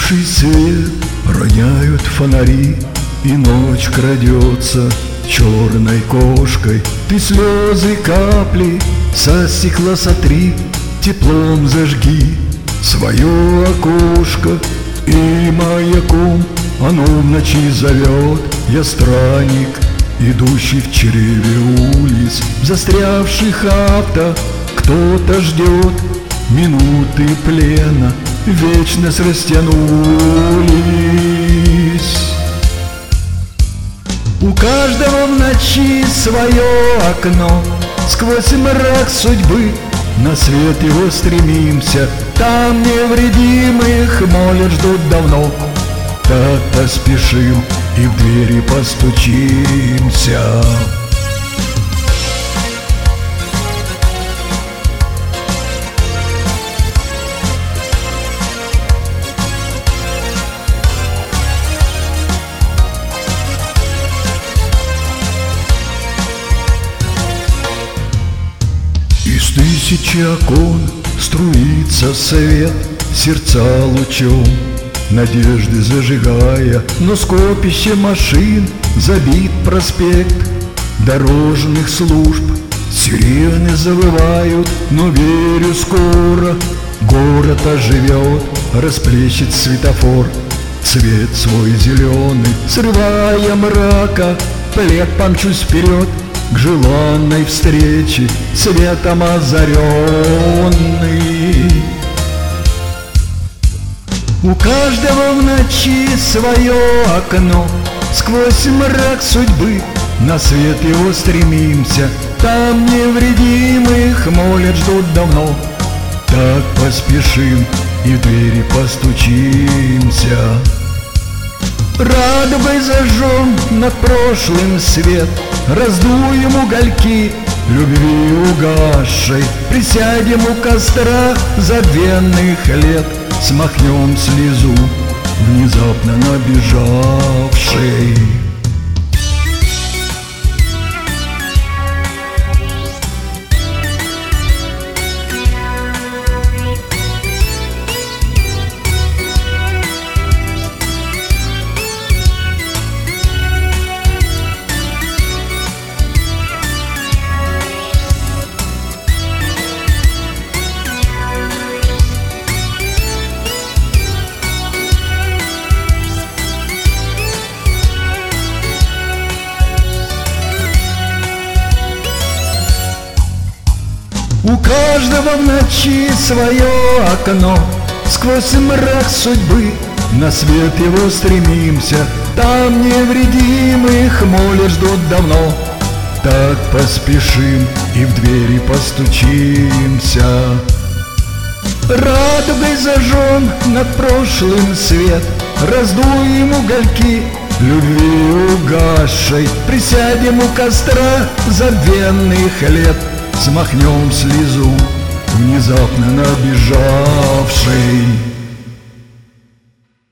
Потухший свет роняют фонари, и ночь крадется черной кошкой. Ты слезы капли со стекла сотри, теплом зажги свое окошко. И маяком оно в ночи зовет. Я странник, идущий в чреве улиц, застрявших авто. Кто-то ждет минуты плена, вечность растянулись. У каждого в ночи свое окно, сквозь мрак судьбы на свет его стремимся. Там невредимых молят, ждут давно. Так поспешим и в двери постучимся. Из тысячи окон струится свет, сердца лучом надежды зажигая. Но скопище машин забит проспект дорожных служб. Сирены завывают, но верю, скоро город оживет, расплещет светофор цвет свой зеленый. Срывая мрака, плед помчусь вперед к желанной встрече, светом озаренный. У каждого в ночи свое окно, сквозь мрак судьбы на свет его стремимся. Там невредимых молят, ждут давно. Так поспешим и в двери постучимся. Радугой зажжем над прошлым свет, раздуем угольки любви угасшей. Присядем у костра забвенных лет, смахнем слезу внезапно набежавшей. У каждого в ночи свое окно, сквозь мрак судьбы на свет его стремимся. Там невредимых молят, ждут давно. Так поспешим и в двери постучимся. Радугой зажжем над прошлым свет, раздуем угольки любви угасшей. Присядем у костра забвенных лет, смахнем слезу внезапно набежавшей.